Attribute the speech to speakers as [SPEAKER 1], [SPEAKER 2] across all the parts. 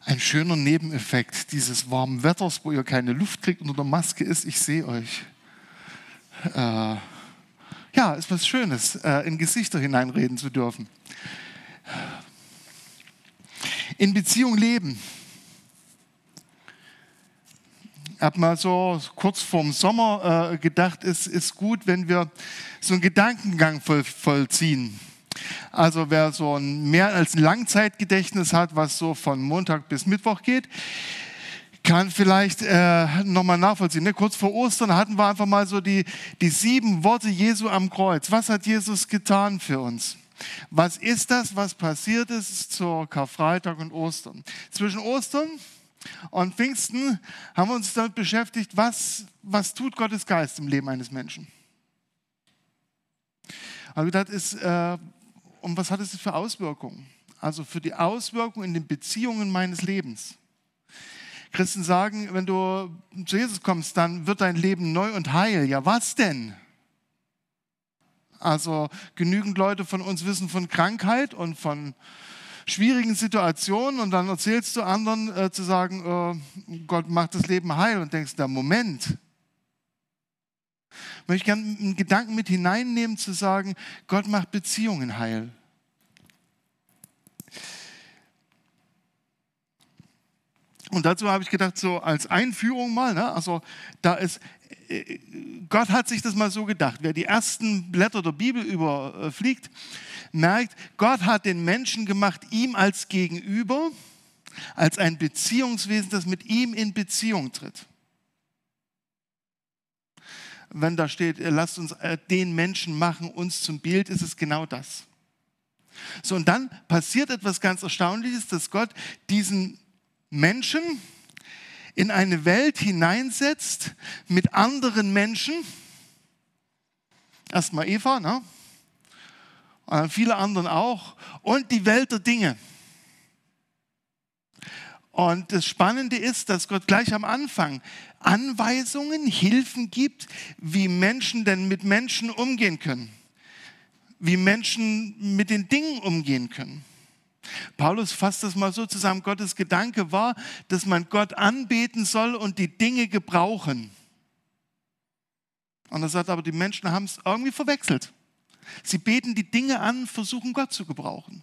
[SPEAKER 1] Ein schöner Nebeneffekt dieses warmen Wetters, wo ihr keine Luft kriegt unter der Maske, ist, ich sehe euch. Ja, ist was Schönes, in Gesichter hineinreden zu dürfen. In Beziehung leben. Ich habe mal so kurz vorm Sommer gedacht, es ist gut, wenn wir so einen Gedankengang vollziehen. Also wer so mehr als ein Langzeitgedächtnis hat, was so von Montag bis Mittwoch geht, kann vielleicht nochmal nachvollziehen. Ne? Kurz vor Ostern hatten wir einfach mal so die 7 Worte Jesu am Kreuz. Was hat Jesus getan für uns? Was ist das, was passiert ist zur Karfreitag und Ostern? Zwischen Ostern und Pfingsten haben wir uns damit beschäftigt, was tut Gottes Geist im Leben eines Menschen? Also das ist, und was hat es für Auswirkungen? Also für die Auswirkungen in den Beziehungen meines Lebens. Christen sagen, wenn du zu Jesus kommst, dann wird dein Leben neu und heil. Ja, was denn? Also genügend Leute von uns wissen von Krankheit und von schwierigen Situationen und dann erzählst du anderen zu sagen, Gott macht das Leben heil und denkst, na Moment. Ich möchte gerne einen Gedanken mit hineinnehmen, zu sagen, Gott macht Beziehungen heil. Und dazu habe ich gedacht, so als Einführung mal, ne, also Gott hat sich das mal so gedacht. Wer die ersten Blätter der Bibel überfliegt, merkt, Gott hat den Menschen gemacht, ihm als Gegenüber, als ein Beziehungswesen, das mit ihm in Beziehung tritt. Wenn da steht, lasst uns den Menschen machen, uns zum Bild, ist es genau das. So, und dann passiert etwas ganz Erstaunliches, dass Gott diesen Menschen in eine Welt hineinsetzt mit anderen Menschen. Erstmal Eva, ne? Und viele anderen auch. Und die Welt der Dinge. Und das Spannende ist, dass Gott gleich am Anfang Anweisungen, Hilfen gibt, wie Menschen denn mit Menschen umgehen können. Wie Menschen mit den Dingen umgehen können. Paulus fasst das mal so zusammen, Gottes Gedanke war, dass man Gott anbeten soll und die Dinge gebrauchen. Und er sagt aber, die Menschen haben es irgendwie verwechselt. Sie beten die Dinge an, versuchen Gott zu gebrauchen.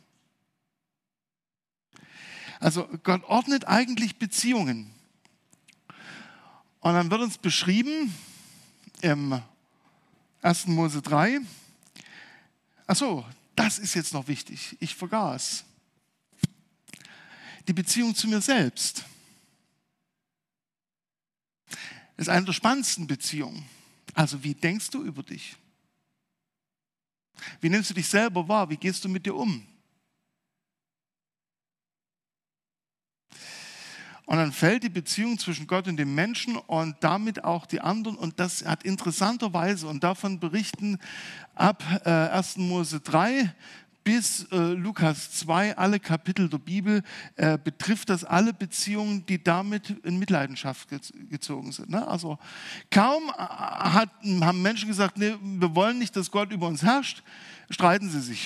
[SPEAKER 1] Also Gott ordnet eigentlich Beziehungen. Und dann wird uns beschrieben im 1. Mose 3, achso, das ist jetzt noch wichtig, ich vergaß. Die Beziehung zu mir selbst ist eine der spannendsten Beziehungen. Also wie denkst du über dich? Wie nimmst du dich selber wahr? Wie gehst du mit dir um? Und dann fällt die Beziehung zwischen Gott und dem Menschen und damit auch die anderen. Und das hat interessanterweise, und davon berichten ab 1. Mose 3 bis Lukas 2, alle Kapitel der Bibel, betrifft das alle Beziehungen, die damit in Mitleidenschaft gezogen sind. Ne? Also kaum haben Menschen gesagt, nee, wir wollen nicht, dass Gott über uns herrscht, streiten sie sich.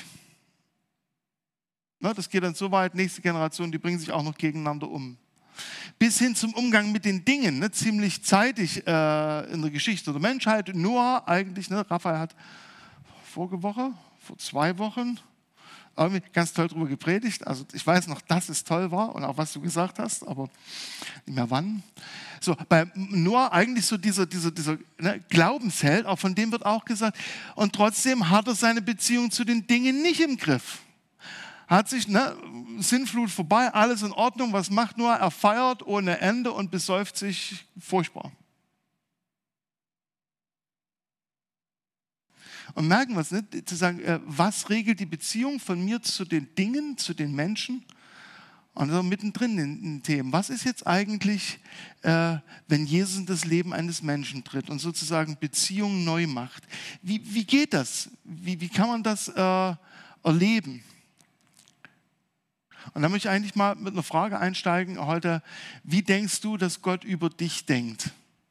[SPEAKER 1] Ne? Das geht dann so weit, nächste Generation, die bringen sich auch noch gegeneinander um. Bis hin zum Umgang mit den Dingen, ne? Ziemlich zeitig in der Geschichte der Menschheit. Noah eigentlich, ne? Raphael hat vor 2 Wochen, irgendwie ganz toll darüber gepredigt. Also ich weiß noch, dass es toll war und auch was du gesagt hast, aber nicht mehr wann. So, bei Noah eigentlich so dieser ne, Glaubensheld, auch von dem wird auch gesagt, und trotzdem hat er seine Beziehung zu den Dingen nicht im Griff. Hat sich, ne, Sintflut vorbei, alles in Ordnung, was macht Noah? Er feiert ohne Ende und besäuft sich furchtbar. Und merken wir es, ne? Zu sagen, was regelt die Beziehung von mir zu den Dingen, zu den Menschen? Und so mittendrin in den Themen. Was ist jetzt eigentlich, wenn Jesus in das Leben eines Menschen tritt und sozusagen Beziehungen neu macht? Wie geht das? Wie kann man das erleben? Und da möchte ich eigentlich mal mit einer Frage einsteigen heute. Wie denkst du, dass Gott über dich denkt?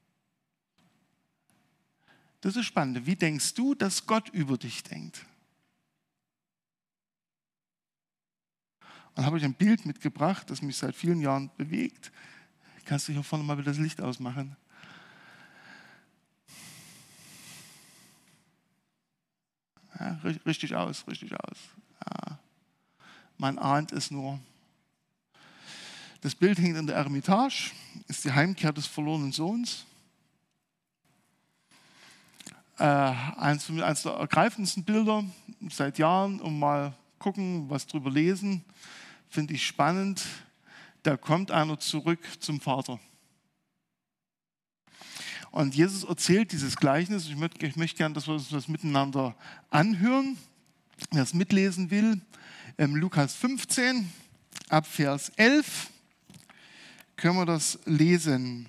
[SPEAKER 1] Das ist spannend. Wie denkst du, dass Gott über dich denkt? Dann habe ich ein Bild mitgebracht, das mich seit vielen Jahren bewegt. Kannst du hier vorne mal wieder das Licht ausmachen? Ja, richtig aus. Ja. Man ahnt es nur. Das Bild hängt in der Eremitage, ist die Heimkehr des verlorenen Sohns. Eins der ergreifendsten Bilder seit Jahren, mal gucken, was drüber lesen, finde ich spannend. Da kommt einer zurück zum Vater. Und Jesus erzählt dieses Gleichnis. Ich möchte gerne, dass wir uns das miteinander anhören. Wer es mitlesen will, Lukas 15, ab Vers 11, können wir das lesen.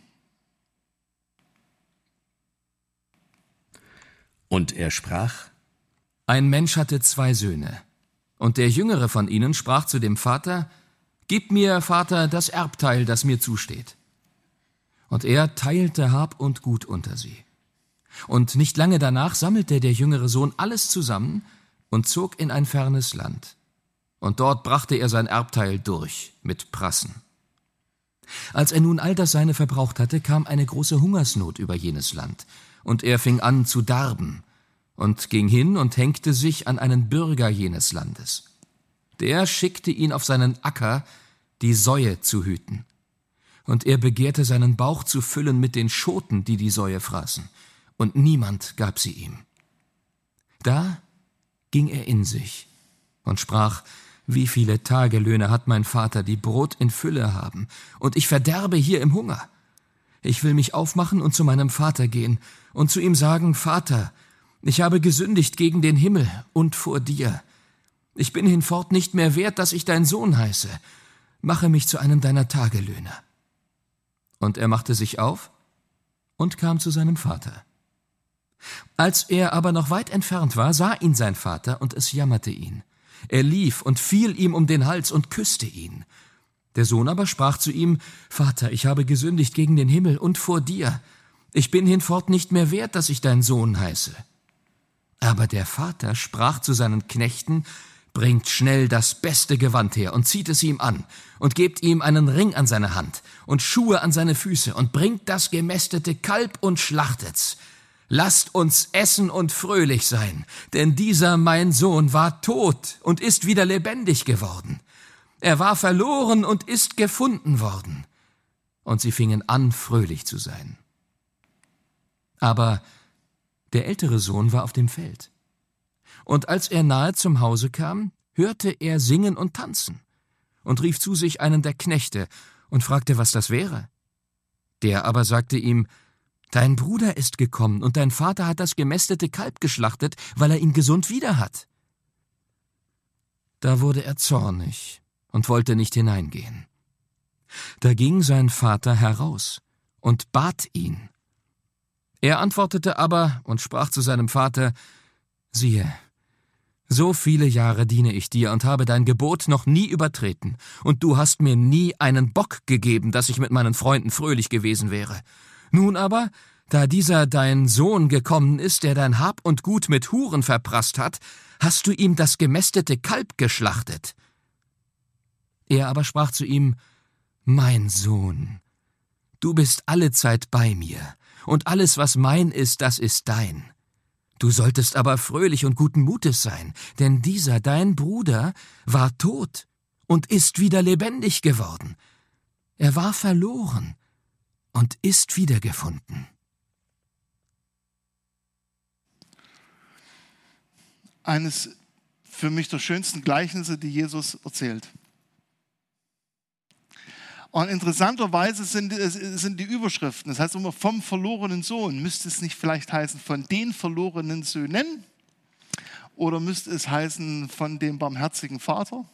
[SPEAKER 2] Und er sprach: Ein Mensch hatte 2 Söhne. Und der jüngere von ihnen sprach zu dem Vater: Gib mir, Vater, das Erbteil, das mir zusteht. Und er teilte Hab und Gut unter sie. Und nicht lange danach sammelte der jüngere Sohn alles zusammen und zog in ein fernes Land. Und dort brachte er sein Erbteil durch mit Prassen. Als er nun all das Seine verbraucht hatte, kam eine große Hungersnot über jenes Land. Und er fing an zu darben und ging hin und hängte sich an einen Bürger jenes Landes. Der schickte ihn auf seinen Acker, die Säue zu hüten. Und er begehrte seinen Bauch zu füllen mit den Schoten, die die Säue fraßen, und niemand gab sie ihm. Da ging er in sich und sprach: Wie viele Tagelöhne hat mein Vater, die Brot in Fülle haben, und ich verderbe hier im Hunger. Ich will mich aufmachen und zu meinem Vater gehen und zu ihm sagen: Vater, ich habe gesündigt gegen den Himmel und vor dir. Ich bin hinfort nicht mehr wert, dass ich dein Sohn heiße. Mache mich zu einem deiner Tagelöhner. Und er machte sich auf und kam zu seinem Vater. Als er aber noch weit entfernt war, sah ihn sein Vater, und es jammerte ihn. Er lief und fiel ihm um den Hals und küsste ihn. Der Sohn aber sprach zu ihm: Vater, ich habe gesündigt gegen den Himmel und vor dir. Ich bin hinfort nicht mehr wert, dass ich dein Sohn heiße. Aber der Vater sprach zu seinen Knechten: Bringt schnell das beste Gewand her und zieht es ihm an und gebt ihm einen Ring an seine Hand und Schuhe an seine Füße und bringt das gemästete Kalb und schlachtet's. Lasst uns essen und fröhlich sein, denn dieser mein Sohn war tot und ist wieder lebendig geworden. Er war verloren und ist gefunden worden. Und sie fingen an, fröhlich zu sein. Aber der ältere Sohn war auf dem Feld. Und als er nahe zum Hause kam, hörte er singen und tanzen und rief zu sich einen der Knechte und fragte, was das wäre. Der aber sagte ihm: Dein Bruder ist gekommen und dein Vater hat das gemästete Kalb geschlachtet, weil er ihn gesund wieder hat. Da wurde er zornig und wollte nicht hineingehen. Da ging sein Vater heraus und bat ihn. Er antwortete aber und sprach zu seinem Vater: Siehe, so viele Jahre diene ich dir und habe dein Gebot noch nie übertreten, und du hast mir nie einen Bock gegeben, dass ich mit meinen Freunden fröhlich gewesen wäre. Nun aber, da dieser dein Sohn gekommen ist, der dein Hab und Gut mit Huren verprasst hat, hast du ihm das gemästete Kalb geschlachtet. Er aber sprach zu ihm: Mein Sohn, du bist allezeit bei mir, und alles, was mein ist, das ist dein. Du solltest aber fröhlich und guten Mutes sein, denn dieser, dein Bruder, war tot und ist wieder lebendig geworden. Er war verloren und ist wiedergefunden.
[SPEAKER 1] Eines für mich der schönsten Gleichnisse, die Jesus erzählt. Und interessanterweise sind die Überschriften, das heißt immer vom verlorenen Sohn, müsste es nicht vielleicht heißen von den verlorenen Söhnen oder müsste es heißen von dem barmherzigen Vater?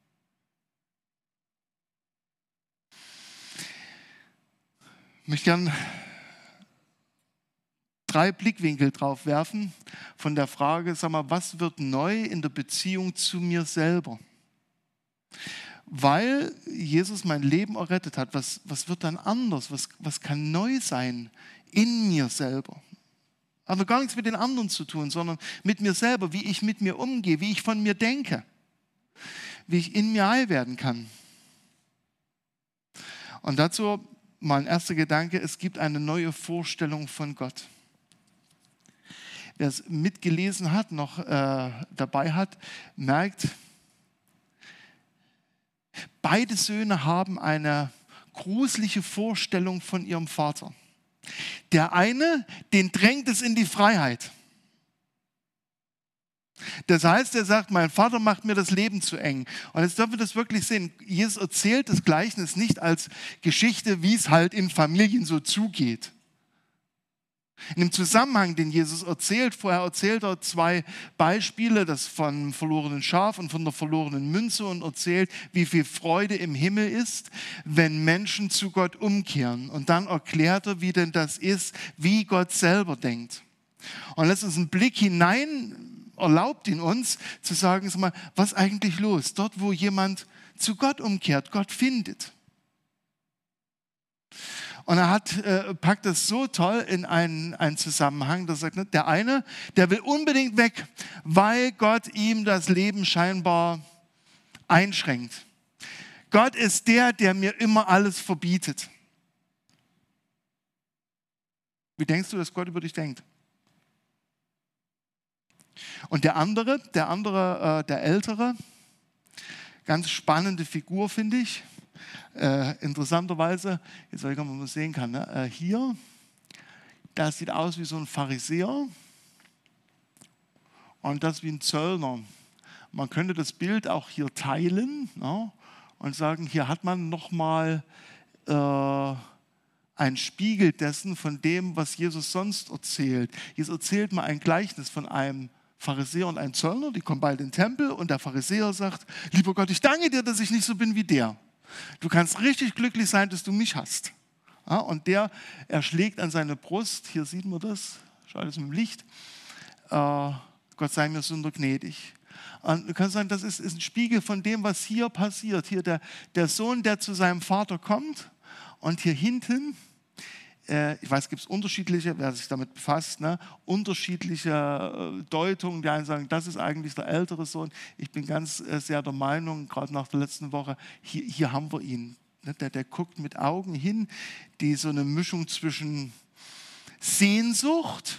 [SPEAKER 1] Ich möchte gern 3 Blickwinkel drauf werfen von der Frage, sag mal, was wird neu in der Beziehung zu mir selber? Weil Jesus mein Leben errettet hat, was wird dann anders? Was kann neu sein in mir selber? Hat noch gar nichts mit den anderen zu tun, sondern mit mir selber, wie ich mit mir umgehe, wie ich von mir denke. wie ich in mir heil werden kann. Und dazu mein erster Gedanke, es gibt eine neue Vorstellung von Gott. Wer es mitgelesen hat, noch dabei hat, merkt, beide Söhne haben eine gruselige Vorstellung von ihrem Vater. Der eine, den drängt es in die Freiheit. Das heißt, er sagt, mein Vater macht mir das Leben zu eng. Und jetzt dürfen wir das wirklich sehen. Jesus erzählt das Gleichnis nicht als Geschichte, wie es halt in Familien so zugeht. In dem Zusammenhang, den Jesus erzählt, vorher erzählt er 2 Beispiele, das vom verlorenen Schaf und von der verlorenen Münze, und erzählt, wie viel Freude im Himmel ist, wenn Menschen zu Gott umkehren. Und dann erklärt er, wie denn das ist, wie Gott selber denkt. Und lässt uns einen Blick hinein, erlaubt ihn uns zu sagen, sag mal, was ist eigentlich los? Dort, wo jemand zu Gott umkehrt, Gott findet. Und er packt das so toll in einen Zusammenhang, dass er sagt, der eine, der will unbedingt weg, weil Gott ihm das Leben scheinbar einschränkt. Gott ist der mir immer alles verbietet. Wie denkst du, dass Gott über dich denkt? Und der andere, der Ältere, ganz spannende Figur, finde ich. Interessanterweise, jetzt weiß ich gar nicht, ob man das sehen kann, ne? Hier, das sieht aus wie so ein Pharisäer und das wie ein Zöllner. Man könnte das Bild auch hier teilen, ne? Und sagen, hier hat man nochmal ein Spiegel dessen von dem, was Jesus sonst erzählt. Jesus erzählt mal ein Gleichnis von einem Pharisäer und einem Zöllner, die kommen beide in den Tempel und der Pharisäer sagt, lieber Gott, ich danke dir, dass ich nicht so bin wie der. Du kannst richtig glücklich sein, dass du mich hast. Ja, und er schlägt an seine Brust, hier sieht man das, schaut es im Licht, Gott sei mir Sünder gnädig. Und du kannst sagen, das ist ein Spiegel von dem, was hier passiert. Hier der Sohn, der zu seinem Vater kommt, und hier hinten, ich weiß, es gibt unterschiedliche, wer sich damit befasst, ne, unterschiedliche Deutungen. Die einen sagen, das ist eigentlich der ältere Sohn. Ich bin ganz sehr der Meinung, gerade nach der letzten Woche, hier haben wir ihn. Ne, der guckt mit Augen hin, die so eine Mischung zwischen Sehnsucht,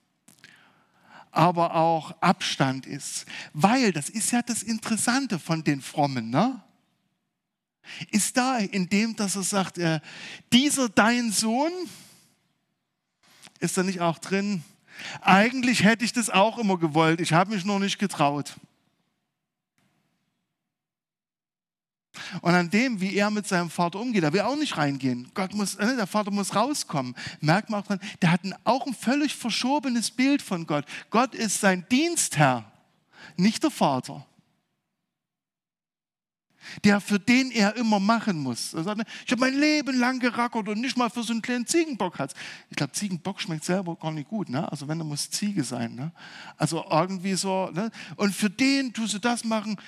[SPEAKER 1] aber auch Abstand ist. Weil, das ist ja das Interessante von den Frommen, ne? Ist da in dem, dass er sagt, dieser dein Sohn, ist da nicht auch drin, eigentlich hätte ich das auch immer gewollt, ich habe mich noch nicht getraut. Und an dem, wie er mit seinem Vater umgeht, da will er auch nicht reingehen. Der Vater muss rauskommen. Merkt man auch dran, der hat auch ein völlig verschobenes Bild von Gott. Gott ist sein Dienstherr, nicht der Vater, für den er immer machen muss. Er sagt, ich habe mein Leben lang gerackert und nicht mal für so einen kleinen Ziegenbock hat. Ich glaube, Ziegenbock schmeckt selber gar nicht gut. Ne? Also wenn, dann muss Ziege sein. Ne? Also irgendwie so. Ne? Und für den tust du das machen.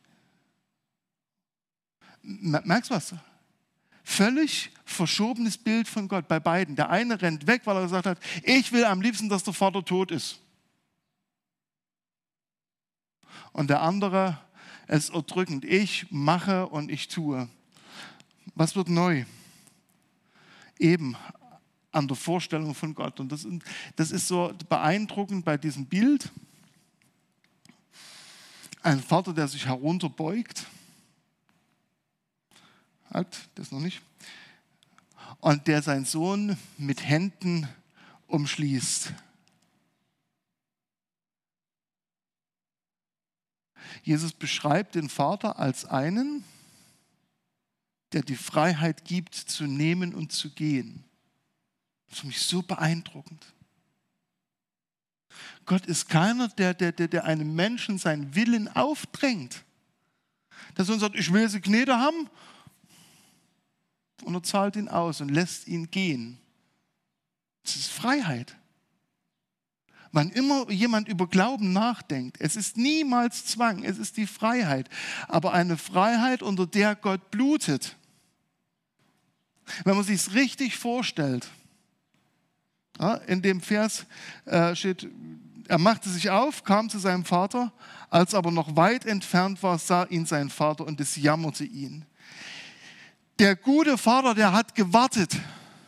[SPEAKER 1] Merkst du was? Völlig verschobenes Bild von Gott bei beiden. Der eine rennt weg, weil er gesagt hat, ich will am liebsten, dass der Vater tot ist. Und der andere, es ist erdrückend. Ich mache und ich tue. Was wird neu? Eben an der Vorstellung von Gott. Und das ist so beeindruckend bei diesem Bild. Ein Vater, der sich herunterbeugt. Halt, das noch nicht. Und der seinen Sohn mit Händen umschließt. Jesus beschreibt den Vater als einen, der die Freiheit gibt, zu nehmen und zu gehen. Das ist für mich so beeindruckend. Gott ist keiner, der einem Menschen seinen Willen aufdrängt. Der Sohn sagt, ich will sie Gnade haben, und er zahlt ihn aus und lässt ihn gehen. Das ist Freiheit. Wann immer jemand über Glauben nachdenkt, es ist niemals Zwang, es ist die Freiheit. Aber eine Freiheit, unter der Gott blutet. Wenn man sich es richtig vorstellt, ja, in dem Vers steht, er machte sich auf, kam zu seinem Vater. Als aber noch weit entfernt war, sah ihn sein Vater und es jammerte ihn. Der gute Vater, der hat gewartet.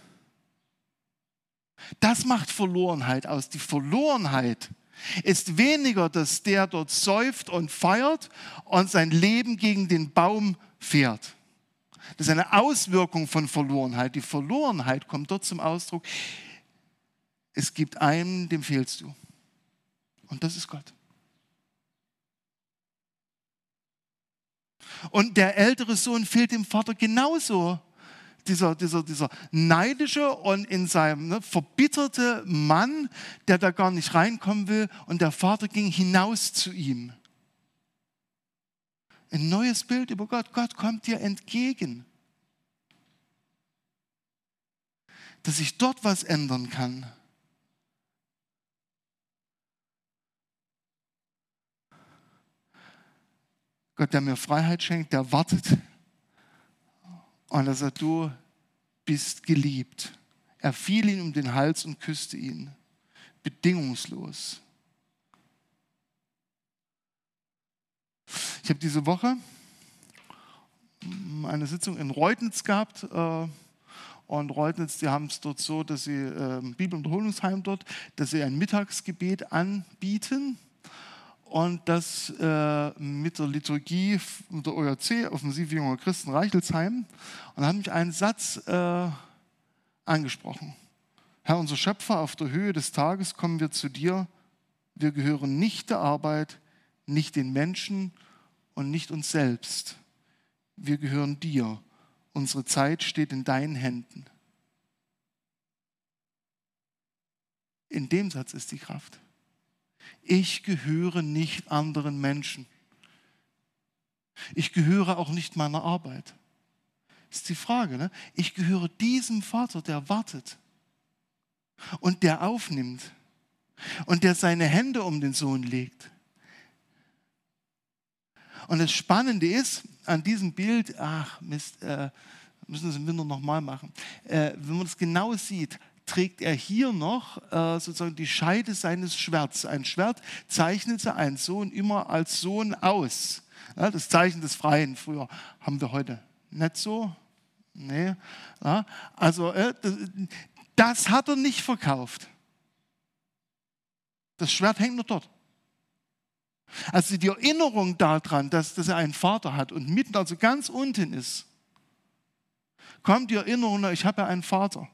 [SPEAKER 1] Das macht Verlorenheit aus. Die Verlorenheit ist weniger, dass der dort säuft und feiert und sein Leben gegen den Baum fährt. Das ist eine Auswirkung von Verlorenheit. Die Verlorenheit kommt dort zum Ausdruck. Es gibt einen, dem fehlst du. Und das ist Gott. Und der ältere Sohn fehlt dem Vater genauso. Dieser neidische und in seinem verbitterte Mann, der da gar nicht reinkommen will. Und der Vater ging hinaus zu ihm. Ein neues Bild über Gott. Gott kommt dir entgegen. Dass sich dort was ändern kann. Gott, der mir Freiheit schenkt, der wartet. Und er sagt, du bist geliebt. Er fiel ihm um den Hals und küsste ihn. Bedingungslos. Ich habe diese Woche eine Sitzung in Reutnitz gehabt. Und Reutnitz, die haben es dort so, dass sie Bibel- und Erholungsheim dort, dass sie ein Mittagsgebet anbieten. Und das mit der Liturgie der OJC, Offensive Junger Christen Reichelsheim. Und da hat mich ein Satz angesprochen. Herr, unser Schöpfer, auf der Höhe des Tages kommen wir zu dir. Wir gehören nicht der Arbeit, nicht den Menschen und nicht uns selbst. Wir gehören dir. Unsere Zeit steht in deinen Händen. In dem Satz ist die Kraft. Ich gehöre nicht anderen Menschen. Ich gehöre auch nicht meiner Arbeit. Das ist die Frage, ne? Ich gehöre diesem Vater, der wartet und der aufnimmt und der seine Hände um den Sohn legt. Und das Spannende ist, an diesem Bild, müssen wir es im Winter nochmal machen, wenn man das genau sieht, trägt er hier noch sozusagen die Scheide seines Schwerts. Ein Schwert zeichnete ein Sohn immer als Sohn aus. Ja, das Zeichen des Freien früher haben wir heute nicht so. Nee. Ja, also das hat er nicht verkauft. Das Schwert hängt nur dort. Also die Erinnerung daran, dass er einen Vater hat und mitten, also ganz unten ist, kommt die Erinnerung, ich habe ja einen Vater.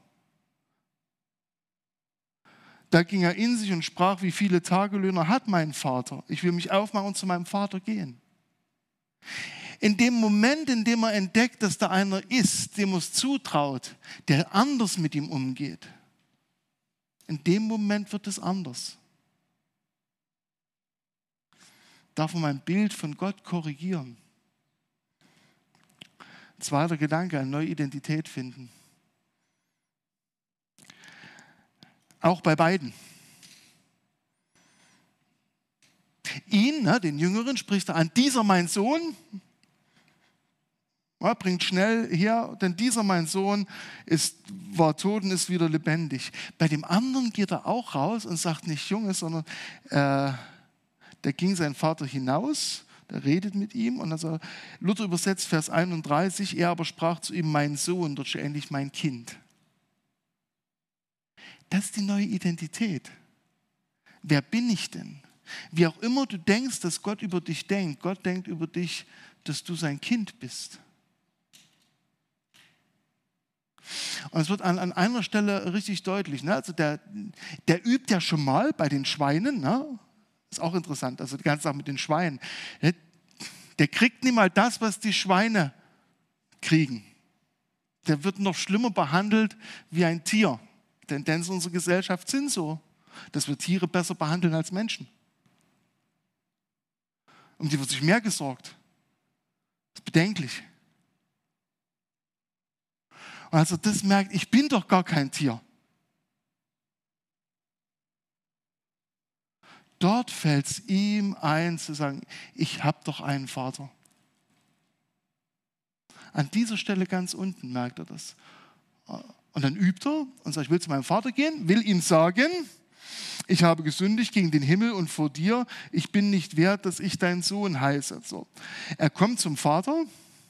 [SPEAKER 1] Da ging er in sich und sprach, wie viele Tagelöhner hat mein Vater? Ich will mich aufmachen und zu meinem Vater gehen. In dem Moment, in dem er entdeckt, dass da einer ist, dem er es zutraut, der anders mit ihm umgeht, in dem Moment wird es anders. Darf man mein Bild von Gott korrigieren? Zweiter Gedanke, eine neue Identität finden. Auch bei beiden. Ihn, den Jüngeren, spricht er an, dieser mein Sohn, bringt schnell her, denn dieser mein Sohn war tot und ist wieder lebendig. Bei dem anderen geht er auch raus und sagt nicht Junge, sondern da ging sein Vater hinaus, der redet mit ihm und also Luther übersetzt Vers 31, er aber sprach zu ihm, mein Sohn, dort steht endlich mein Kind. Das ist die neue Identität. Wer bin ich denn? Wie auch immer du denkst, dass Gott über dich denkt, Gott denkt über dich, dass du sein Kind bist. Und es wird an einer Stelle richtig deutlich. Ne? Also der übt ja schon mal bei den Schweinen. Ne? Ist auch interessant, also die ganze Sache mit den Schweinen. Der kriegt nicht mal das, was die Schweine kriegen. Der wird noch schlimmer behandelt wie ein Tier. Tendenzen unserer Gesellschaft sind so, dass wir Tiere besser behandeln als Menschen. Um die wird sich mehr gesorgt. Das ist bedenklich. Und als er das merkt, ich bin doch gar kein Tier. Dort fällt es ihm ein zu sagen, ich habe doch einen Vater. An dieser Stelle ganz unten merkt er das. Und dann übt er und sagt, ich will zu meinem Vater gehen, will ihm sagen, Ich habe gesündigt gegen den Himmel und vor dir. Ich bin nicht wert, dass ich dein Sohn heiße. So. Er kommt zum Vater.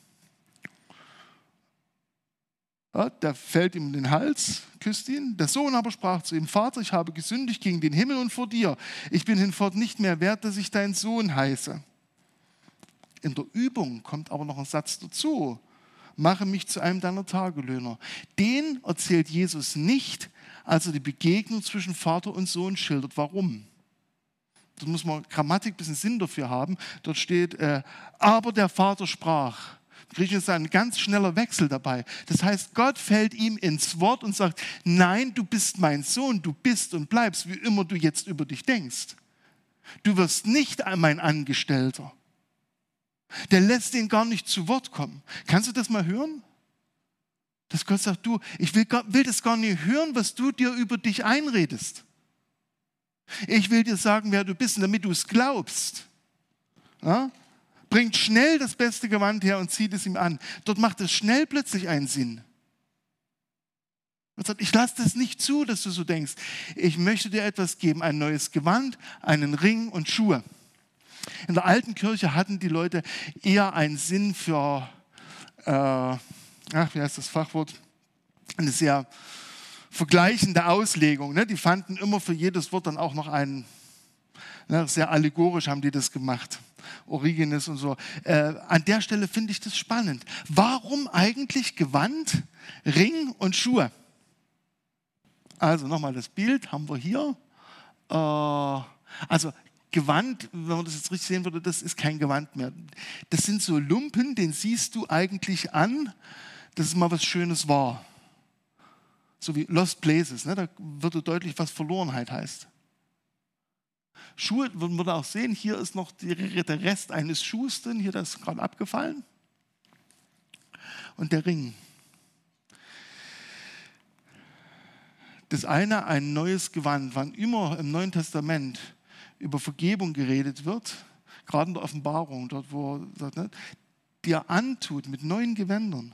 [SPEAKER 1] Ja, der fällt ihm in den Hals, küsst ihn. Der Sohn aber sprach zu ihm: Vater, ich habe gesündigt gegen den Himmel und vor dir. Ich bin hinfort nicht mehr wert, dass ich dein Sohn heiße. In der Übung kommt aber noch ein Satz dazu: Mache mich zu einem deiner Tagelöhner. Den erzählt Jesus nicht, als er die Begegnung zwischen Vater und Sohn schildert. Warum? Da muss man Grammatik ein bisschen Sinn dafür haben. Dort steht, aber der Vater sprach. Im Griechischen ist ein ganz schneller Wechsel dabei. Das heißt, Gott fällt ihm ins Wort und sagt: Nein, du bist mein Sohn, du bist und bleibst, wie immer du jetzt über dich denkst. Du wirst nicht mein Angestellter. Der lässt ihn gar nicht zu Wort kommen. Kannst du das mal hören? Dass Gott sagt: Du, ich will das gar nicht hören, was du dir über dich einredest. Ich will dir sagen, wer du bist, damit du es glaubst. Ja? Bringt schnell das beste Gewand her und zieht es ihm an. Dort macht es schnell plötzlich einen Sinn. Gott sagt: Ich lasse das nicht zu, dass du so denkst. Ich möchte dir etwas geben, ein neues Gewand, einen Ring und Schuhe. In der alten Kirche hatten die Leute eher einen Sinn für, wie heißt das Fachwort? Eine sehr vergleichende Auslegung. Ne? Die fanden immer für jedes Wort dann auch noch einen, sehr allegorisch haben die das gemacht. Origenes und so. An der Stelle finde ich das spannend. Warum eigentlich Gewand, Ring und Schuhe? Also nochmal das Bild haben wir hier. Also Gewand, wenn man das jetzt richtig sehen würde, das ist kein Gewand mehr. Das sind so Lumpen, den siehst du eigentlich an, dass es mal was Schönes war. So wie Lost Places, ne? Da wird deutlich, was Verlorenheit heißt. Schuhe, würden wir da auch sehen, hier ist noch der Rest eines Schuhs drin, hier, das ist gerade abgefallen. Und der Ring. Das eine, ein neues Gewand. Wann immer im Neuen Testament über Vergebung geredet wird, gerade in der Offenbarung, dort wo er sagt, ne, dir antut mit neuen Gewändern.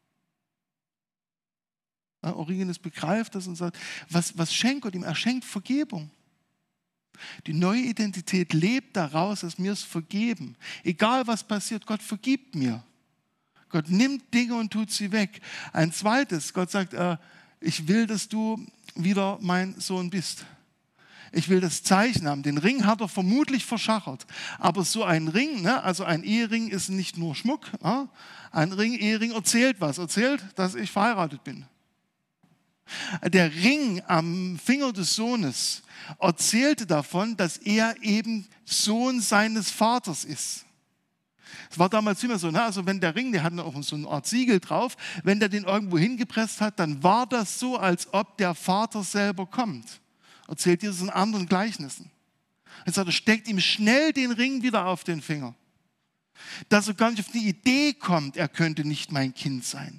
[SPEAKER 1] Ja, Origenes begreift das und sagt, was schenkt Gott ihm? Er schenkt Vergebung. Die neue Identität lebt daraus, dass mir es vergeben. Egal was passiert, Gott vergibt mir. Gott nimmt Dinge und tut sie weg. Ein zweites, Gott sagt, ich will, dass du wieder mein Sohn bist. Ich will das Zeichen haben. Den Ring hat er vermutlich verschachert. Aber so ein Ring, ne, also ein Ehering ist nicht nur Schmuck. Ja? Ein Ehering erzählt was. Erzählt, dass ich verheiratet bin. Der Ring am Finger des Sohnes erzählte davon, dass er eben Sohn seines Vaters ist. Es war damals immer so, ne? Also wenn der Ring, der hatte auch so eine Art Siegel drauf, wenn der den irgendwo hingepresst hat, dann war das so, als ob der Vater selber kommt. Erzählt Jesus in anderen Gleichnissen. Jetzt sagt er, steckt ihm schnell den Ring wieder auf den Finger. Dass er gar nicht auf die Idee kommt, er könnte nicht mein Kind sein.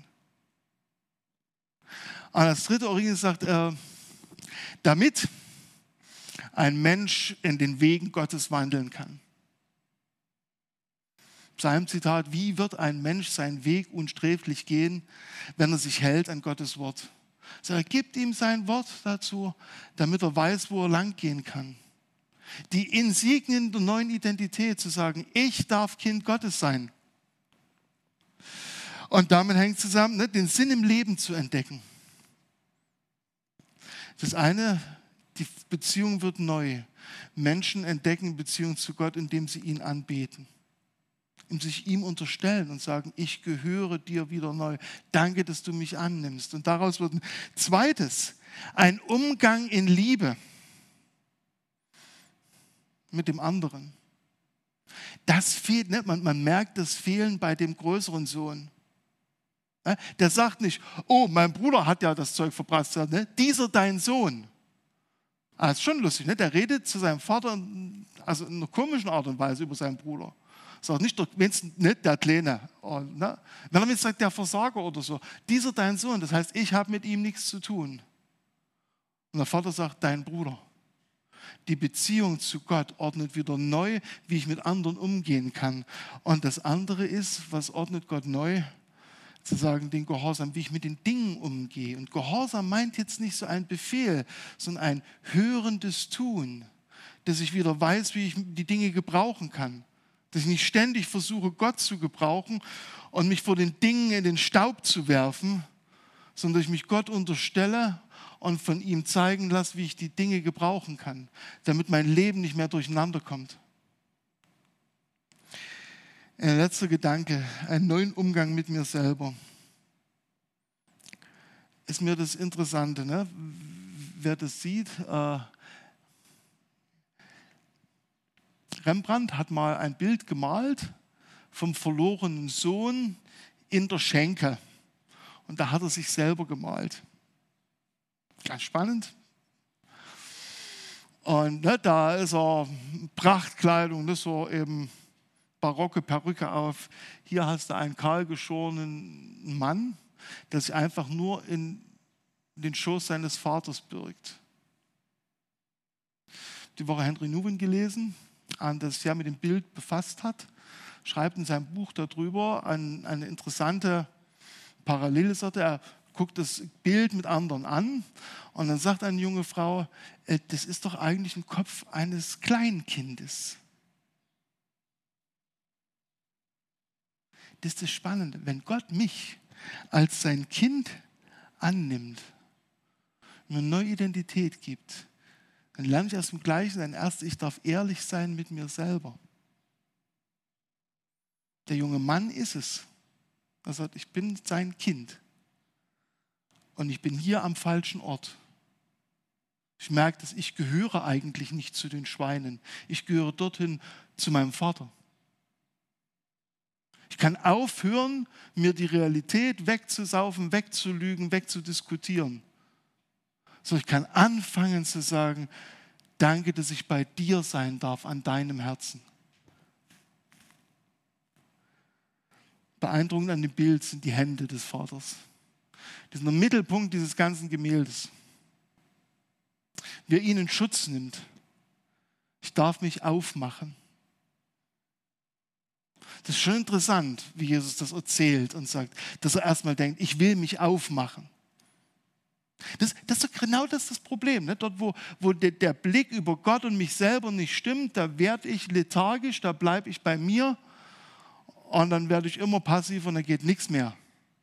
[SPEAKER 1] Und das dritte Origenes sagt, damit ein Mensch in den Wegen Gottes wandeln kann. Psalmzitat: Wie wird ein Mensch seinen Weg unsträflich gehen, wenn er sich hält an Gottes Wort? So, er gibt ihm sein Wort dazu, damit er weiß, wo er lang gehen kann. Die Insignien der neuen Identität, zu sagen, ich darf Kind Gottes sein. Und damit hängt zusammen, ne, den Sinn im Leben zu entdecken. Das eine, die Beziehung wird neu. Menschen entdecken Beziehung zu Gott, indem sie ihn anbeten. Indem sich ihm unterstellen und sagen, ich gehöre dir wieder neu. Danke, dass du mich annimmst. Und daraus wird ein zweites, ein Umgang in Liebe mit dem anderen. Das fehlt, ne? Man merkt das Fehlen bei dem größeren Sohn. Der sagt nicht, oh, mein Bruder hat ja das Zeug verprasst. Ne? Dieser dein Sohn. Das ist schon lustig, ne? Der redet zu seinem Vater also in einer komischen Art und Weise über seinen Bruder. Sagt nicht, wenn es nicht der Kleine. Ne? Wenn er jetzt sagt, der Versager oder so. Dieser dein Sohn, das heißt, ich habe mit ihm nichts zu tun. Und der Vater sagt, dein Bruder. Die Beziehung zu Gott ordnet wieder neu, wie ich mit anderen umgehen kann. Und das andere ist, was ordnet Gott neu? zu sagen, den Gehorsam, wie ich mit den Dingen umgehe. Und Gehorsam meint jetzt nicht so ein Befehl, sondern ein hörendes Tun, dass ich wieder weiß, wie ich die Dinge gebrauchen kann. Dass ich nicht ständig versuche, Gott zu gebrauchen und mich vor den Dingen in den Staub zu werfen, sondern dass ich mich Gott unterstelle und von ihm zeigen lasse, wie ich die Dinge gebrauchen kann, damit mein Leben nicht mehr durcheinander kommt. Ein letzter Gedanke, einen neuen Umgang mit mir selber. Ist mir das Interessante, ne? Wer das sieht, Rembrandt hat mal ein Bild gemalt vom verlorenen Sohn in der Schenke. Und da hat er sich selber gemalt. Ganz spannend. Und ne, da ist er Prachtkleidung, ne, so eben barocke Perücke auf. Hier hast du einen kahlgeschorenen Mann, der sich einfach nur in den Schoß seines Vaters birgt. Die Woche Henry Nouwen gelesen, das sich ja mit dem Bild befasst hat, schreibt in seinem Buch darüber eine interessante Parallelsorte. Er guckt das Bild mit anderen an und dann sagt eine junge Frau, das ist doch eigentlich ein Kopf eines Kleinkindes. Das ist das Spannende. Wenn Gott mich als sein Kind annimmt, mir eine neue Identität gibt, dann lerne ich aus dem Gleichen ein erstes, ich darf ehrlich sein mit mir selber. Der junge Mann ist es. Er sagt, ich bin sein Kind. Und ich bin hier am falschen Ort. Ich merke, dass ich gehöre eigentlich nicht zu den Schweinen. Ich gehöre dorthin zu meinem Vater. Ich kann aufhören, mir die Realität wegzusaufen, wegzulügen, wegzudiskutieren. So, ich kann anfangen zu sagen, danke, dass ich bei dir sein darf, an deinem Herzen. Beeindruckend an dem Bild sind die Hände des Vaters. Die sind der Mittelpunkt dieses ganzen Gemäldes. Wer ihn in Schutz nimmt. Ich darf mich aufmachen. Das ist schon interessant, wie Jesus das erzählt und sagt, dass er erstmal denkt, ich will mich aufmachen. Das ist doch genau das Problem. Ne? Dort, wo der Blick über Gott und mich selber nicht stimmt, da werde ich lethargisch, da bleibe ich bei mir und dann werde ich immer passiv und dann geht nichts mehr.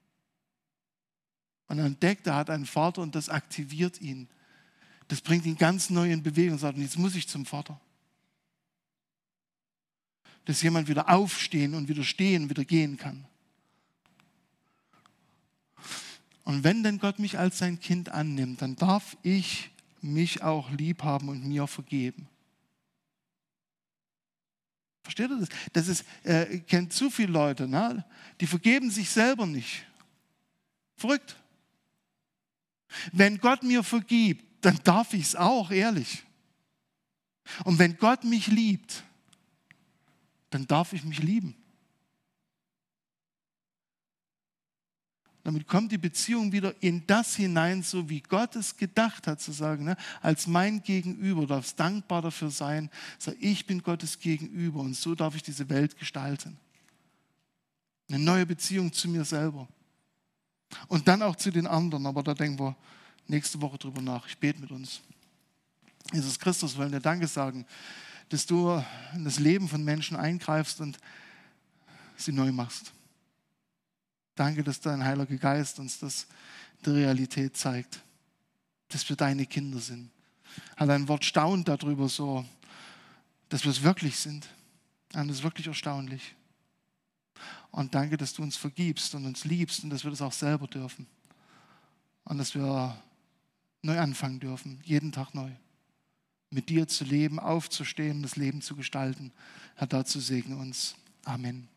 [SPEAKER 1] Und er entdeckt, er hat einen Vater und das aktiviert ihn. Das bringt ihn ganz neu in Bewegung und sagt, jetzt muss ich zum Vater. Dass jemand wieder aufstehen und wieder stehen, wieder gehen kann. Und wenn denn Gott mich als sein Kind annimmt, dann darf ich mich auch lieb haben und mir vergeben. Versteht ihr das? Das ist, kennt zu viele Leute, ne? Die vergeben sich selber nicht. Verrückt. Wenn Gott mir vergibt, dann darf ich es auch, ehrlich. Und wenn Gott mich liebt, dann darf ich mich lieben. Damit kommt die Beziehung wieder in das hinein, so wie Gott es gedacht hat, zu sagen, ne, als mein Gegenüber, darfst dankbar dafür sein, sag, ich bin Gottes Gegenüber und so darf ich diese Welt gestalten. Eine neue Beziehung zu mir selber. Und dann auch zu den anderen, aber da denken wir nächste Woche drüber nach. Ich bete mit uns. Jesus Christus, wir wollen dir Danke sagen, dass du in das Leben von Menschen eingreifst und sie neu machst. Danke, dass dein Heiliger Geist uns das die Realität zeigt, dass wir deine Kinder sind. Herr, dein Wort staunt darüber so, dass wir es wirklich sind. Und das ist wirklich erstaunlich. Und danke, dass du uns vergibst und uns liebst und dass wir das auch selber dürfen. Und dass wir neu anfangen dürfen, jeden Tag neu. Mit dir zu leben, aufzustehen, das Leben zu gestalten. Herr, dazu segne uns. Amen.